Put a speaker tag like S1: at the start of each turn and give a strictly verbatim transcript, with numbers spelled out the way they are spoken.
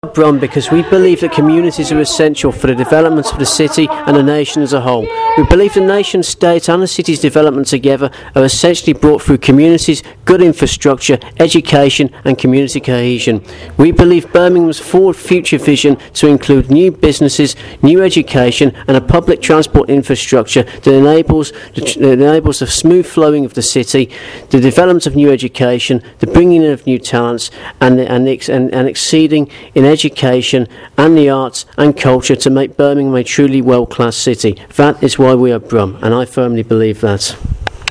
S1: Brum because we believe that communities are essential for the development of the city and the nation as a whole. We believe the nation state and the city's development together are essentially brought through communities, good infrastructure, education and community cohesion. We believe Birmingham's forward future vision to include new businesses, new education and a public transport infrastructure that enables, that enables the smooth flowing of the city, the development of new education, the bringing in of new talents and, and, and, and exceeding in education and the arts and culture to make Birmingham a truly world-class city. That is why we are Brum, and I firmly believe that.